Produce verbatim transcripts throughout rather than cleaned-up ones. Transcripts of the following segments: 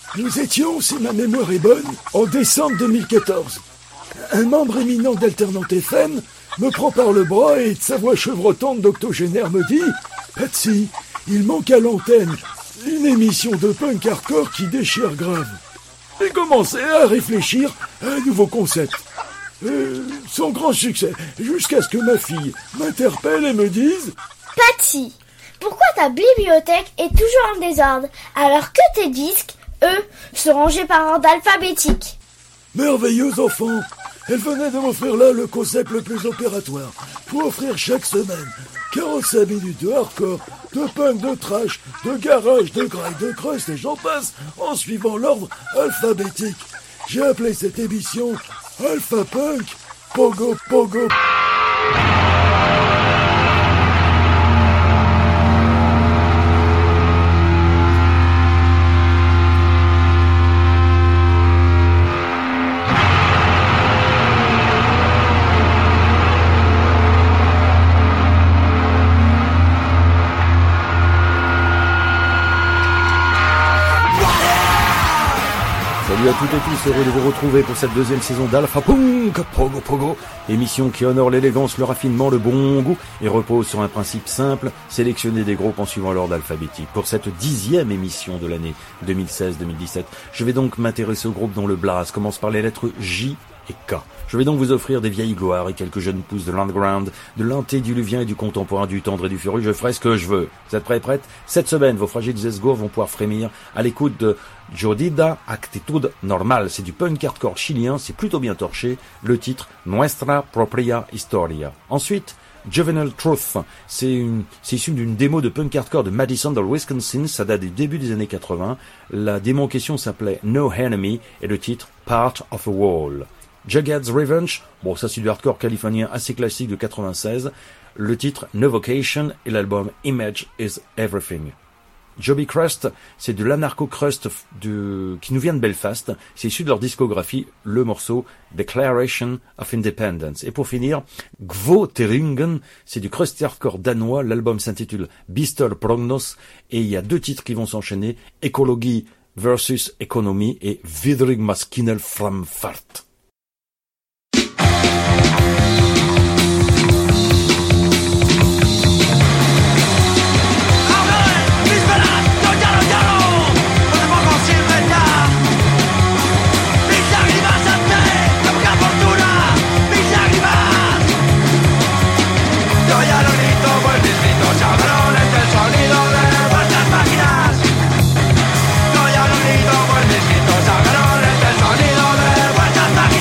Nous étions, si ma mémoire est bonne, en décembre deux mille quatorze. Un membre éminent d'Alternante F M me prend par le bras et de sa voix chevrotante d'octogénaire me dit « Patsy, il manque à l'antenne une émission de punk hardcore qui déchire grave. » J'ai commencé à réfléchir à un nouveau concept. Euh, sans grand succès, jusqu'à ce que ma fille m'interpelle et me dise « Patsy, pourquoi ta bibliothèque est toujours en désordre alors que tes disques, eux, sont rangés par ordre alphabétique ?» Merveilleux enfant, elle venait de m'offrir là le concept le plus opératoire pour offrir chaque semaine quarante-cinq minutes de hardcore, de punk, de trash, de garage, de graille, de crust et j'en passe en suivant l'ordre alphabétique. J'ai appelé cette émission Alpha Punk Pogo Pogo. Salut à toutes et tous, heureux de vous retrouver pour cette deuxième saison d'Alpha Punk Pogo Pogo, émission qui honore l'élégance, le raffinement, le bon goût et repose sur un principe simple, sélectionner des groupes en suivant l'ordre alphabétique. Pour cette dixième émission de l'année deux mille seize deux mille dix-sept, je vais donc m'intéresser aux groupes dont le blaze commence par les lettres J et K. Je vais donc vous offrir des vieilles gloires et quelques jeunes pousses de l'underground, de l'antédiluvien et du contemporain, du tendre et du féru. Je ferai ce que je veux. Vous êtes prêts et prêtes? Cette semaine, vos fragiles esgours vont pouvoir frémir à l'écoute de Jodida Actitud Normal. C'est du punk hardcore chilien, c'est plutôt bien torché. Le titre, Nuestra Propria Historia. Ensuite, Juvenile Truth, c'est une, c'est issu d'une démo de punk hardcore de Madison dans le Wisconsin, ça date du début des années quatre-vingts. La démo en question s'appelait No Enemy et le titre Part of a Wall. Jughead's Revenge, bon ça c'est du hardcore californien assez classique de quatre-vingt-seize, le titre No Vocation et l'album Image is Everything. Joby Crust, c'est de l'anarcho-crust de... qui nous vient de Belfast, c'est issu de leur discographie, le morceau Declaration of Independence. Et pour finir, Gvoteringen, c'est du crust hardcore danois, l'album s'intitule Bister Prognos, et il y a deux titres qui vont s'enchaîner, Écologie versus Économie et Vidrig Maskinel Framfart. No, ya no grito, pues mis gritos ahogaron el sonido de vuestras máquinas.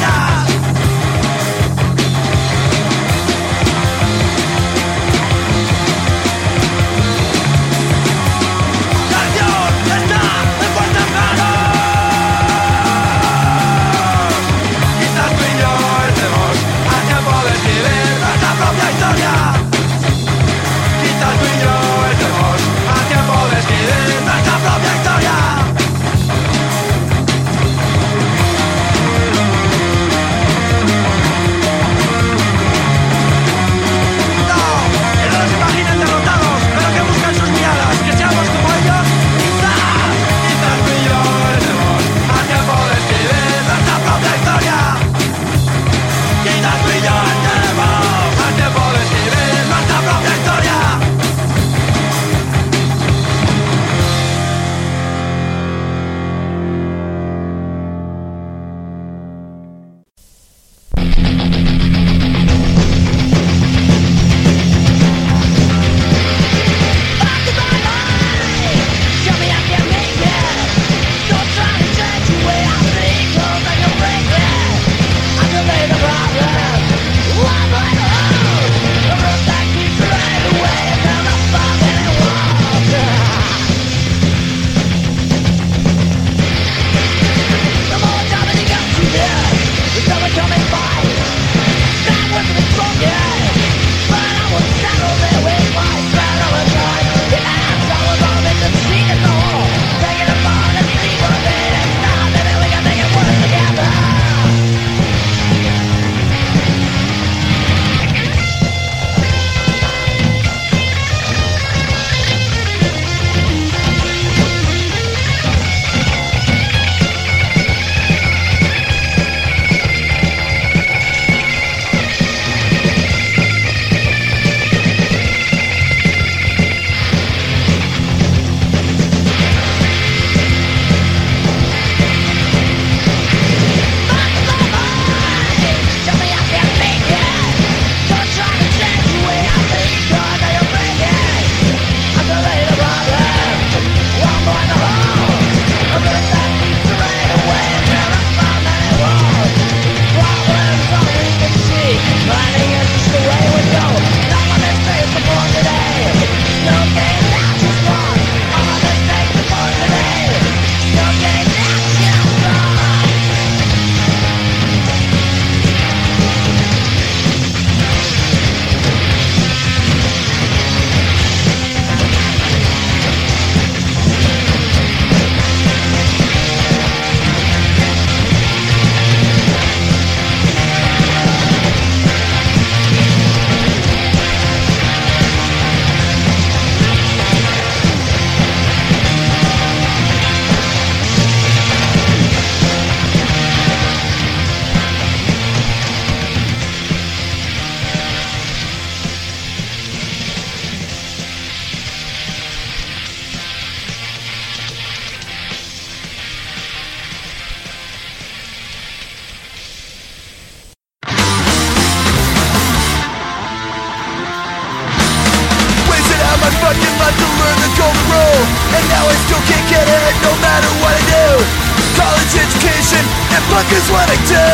is what I do.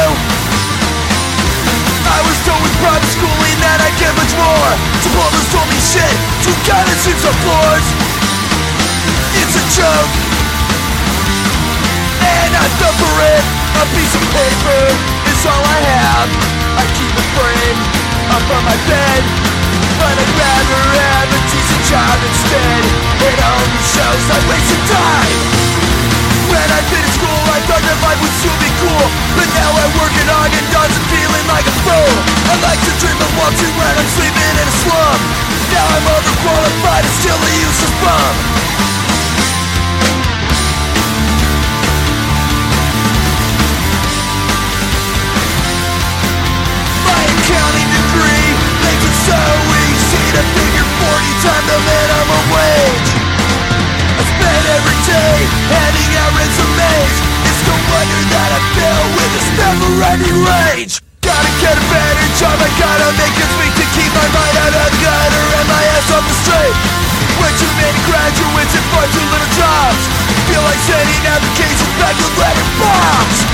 I was told with private schooling that I'd get much more. Diplomas told me shit, two scholarships on floors. It's a joke, and I fell for it. A piece of paper is all I have. I keep a frame up on my bed, but I'd rather have a decent job instead. It only shows I wasted time. When I finished school I thought that life would still be cool, but now I work at Haagen-Dazs and feeling like a fool. I like to dream of Wall Street when I'm sleeping in a slum. Now I'm overqualified and still a useless bum. My accounting degree makes it so easy to figure forty times the minimum wage. I spend every day handing out resumes. It's no wonder that I fail with this never-ending rage. Gotta get a better job, I gotta make ends meet to keep my mind out of the gutter and my ass off the street. Way too many graduates and far too little jobs. Feel like sending applications back to letterbox.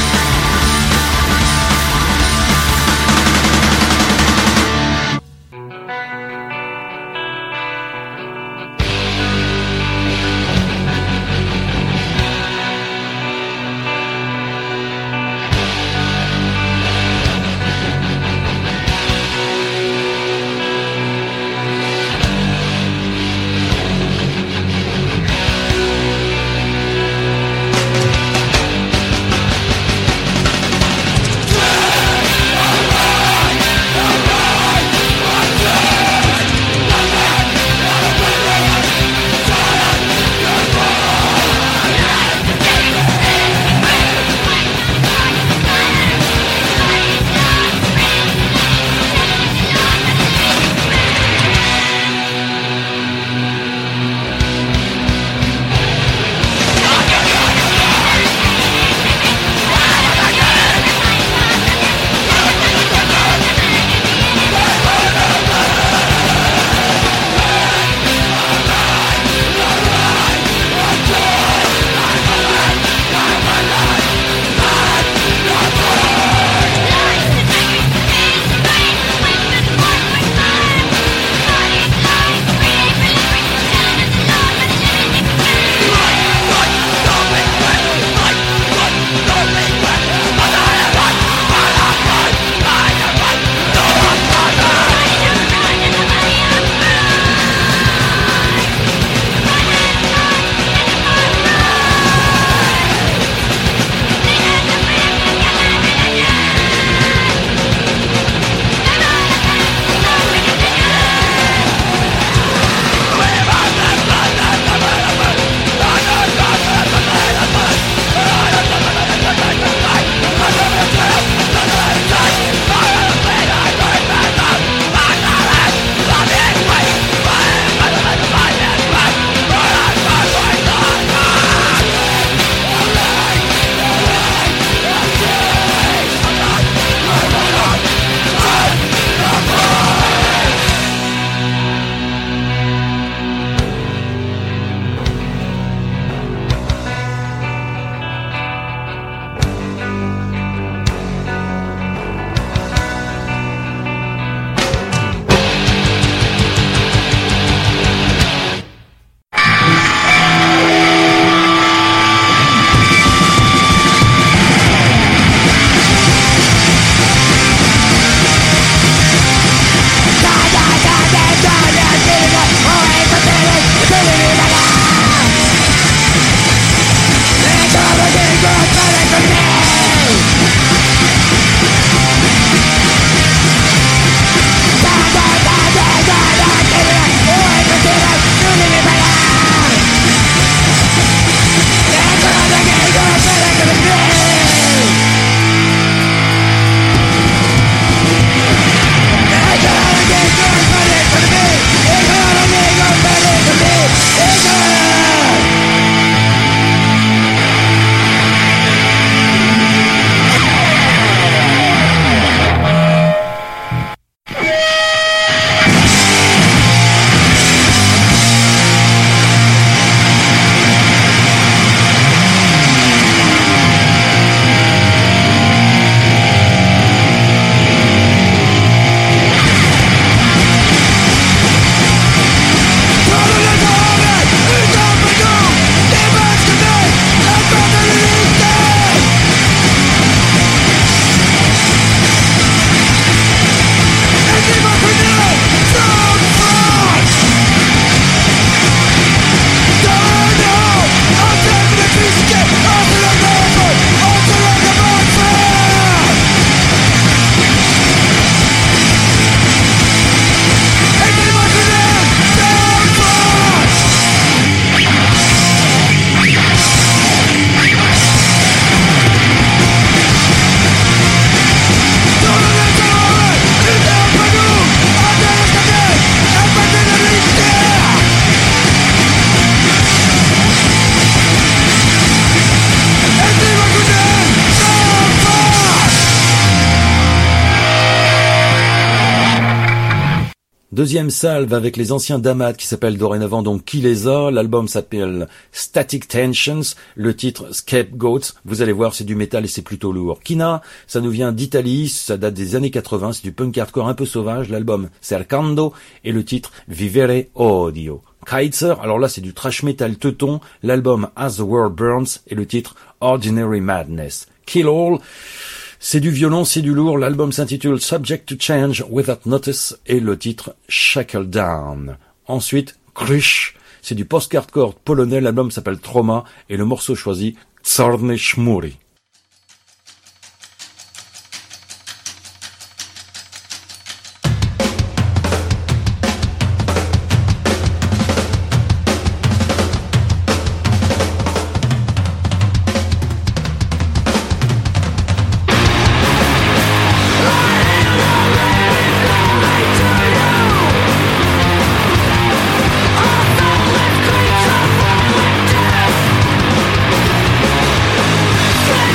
Deuxième salve avec les anciens Damad qui s'appellent dorénavant donc Qui les a. L'album s'appelle Static Tensions, le titre Scapegoats. Vous allez voir, c'est du métal et c'est plutôt lourd. Kina, ça nous vient d'Italie, ça date des années quatre-vingts, c'est du punk hardcore un peu sauvage. L'album Cercando et le titre Vivere Odio. Kaitzer, alors là c'est du thrash metal teuton. L'album As the World Burns et le titre Ordinary Madness. Kill All, c'est du violon, c'est du lourd. L'album s'intitule Subject to Change Without Notice et le titre Shackle Down. Ensuite, Krysh, c'est du post-hardcore polonais. L'album s'appelle Trauma et le morceau choisi, Czarne Chmury. Yeah.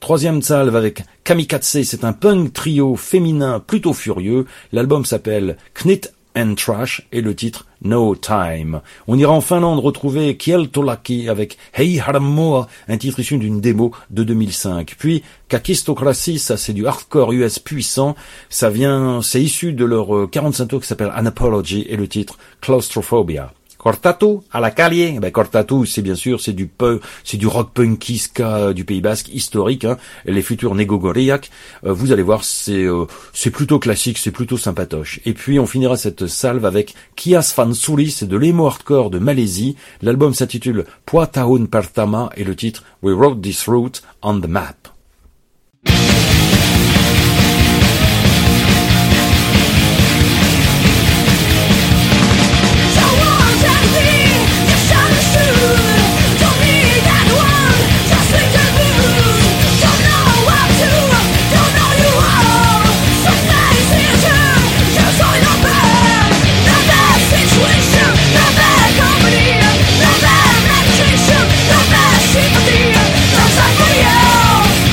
Troisième salve avec Kamikaze, c'est un punk trio féminin plutôt furieux. L'album s'appelle Knit and Trash et le titre No Time. On ira en Finlande retrouver Kieltolaki avec Hei Haramoa, un titre issu d'une démo de deux mille cinq. Puis Kakistocracy, ça c'est du hardcore U S puissant, ça vient, c'est issu de leur quarante-cinq tours qui s'appelle Anapology et le titre Claustrophobia. Cortatu à la Calle, ben Cortatu, c'est bien sûr, c'est du peu, c'est du rock punky ska du Pays Basque historique, hein, les futurs Negogoriak. Euh, vous allez voir, c'est euh, c'est plutôt classique, c'est plutôt sympatoche. Et puis on finira cette salve avec Kias Fansuri, c'est de l'emo hardcore de Malaisie. L'album s'intitule Puatahun Pertama et le titre We Wrote This Route on the Map. Sympathy, no time for you.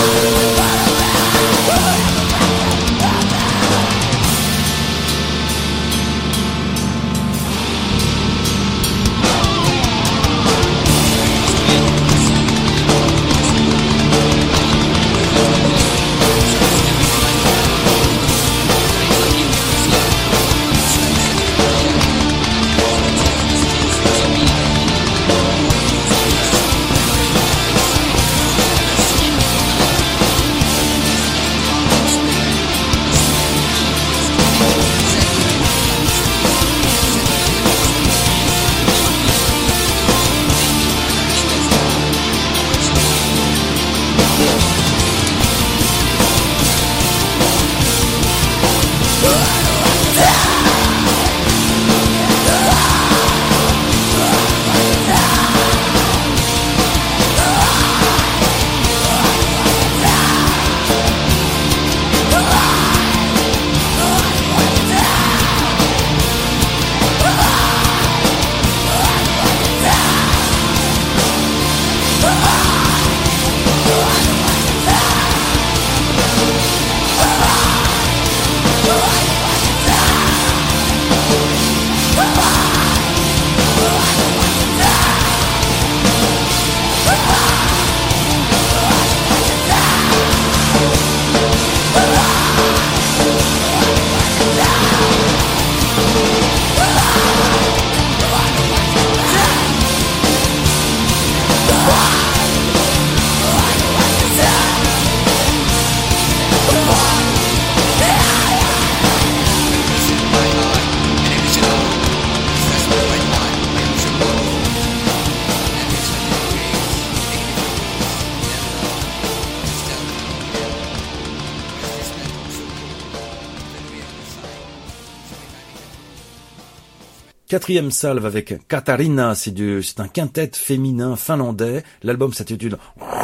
Quatrième salve avec Katarina, c'est, du, c'est un quintet féminin finlandais. L'album s'intitule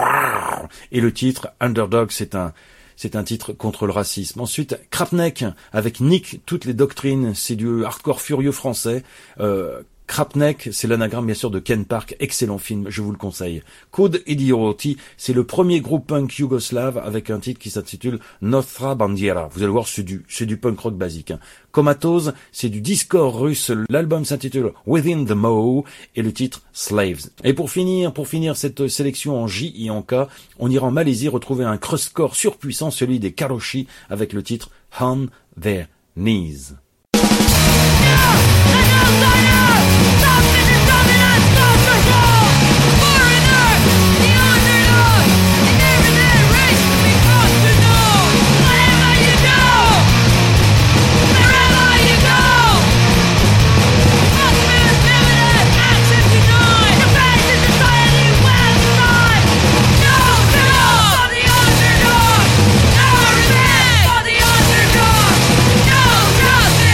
et le titre Underdog, c'est un, c'est un titre contre le racisme. Ensuite, Krapnek avec Nick, toutes les doctrines, c'est du hardcore furieux français. Euh, Krapnek, c'est l'anagramme bien sûr de Ken Park, excellent film, je vous le conseille. Code Idioti, c'est le premier groupe punk yougoslave avec un titre qui s'intitule Nostra Bandiera. Vous allez voir, c'est du, c'est du punk rock basique. Hein. Comatose, c'est du discord russe, l'album s'intitule Within the Mow et le titre Slaves. Et pour finir, pour finir cette sélection en J et en K, on ira en Malaisie retrouver un crustcore surpuissant, celui des Karoshi, avec le titre On Their Knees. No!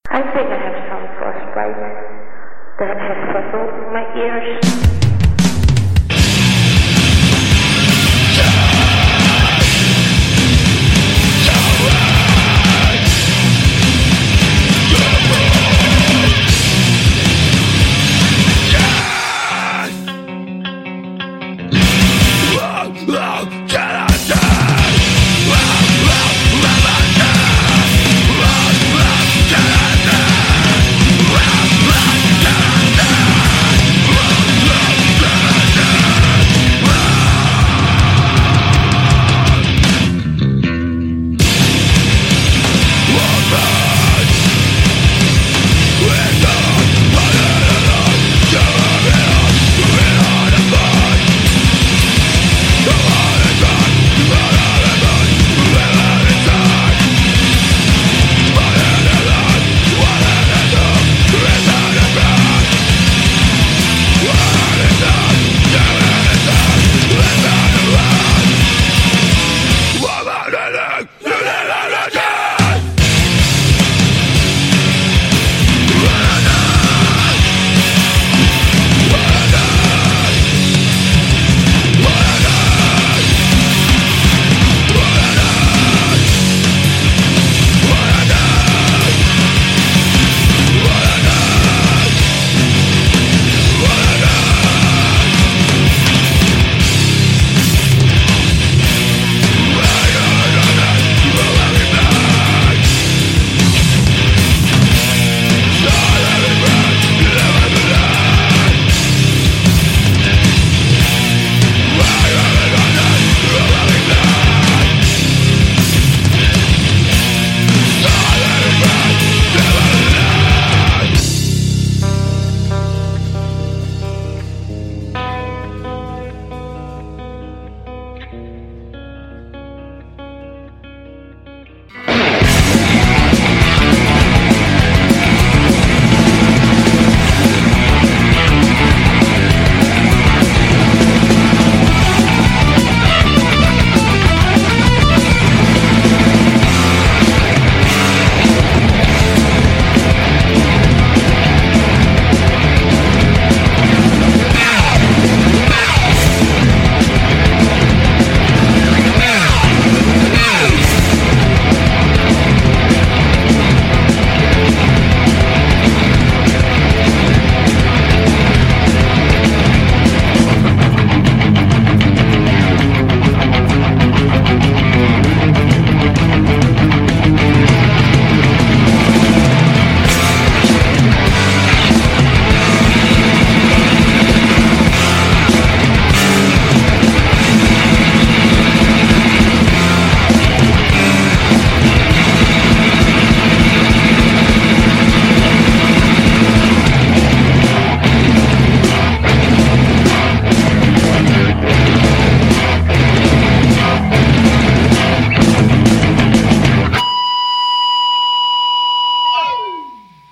I think I have some frostbite that has settled in my ears.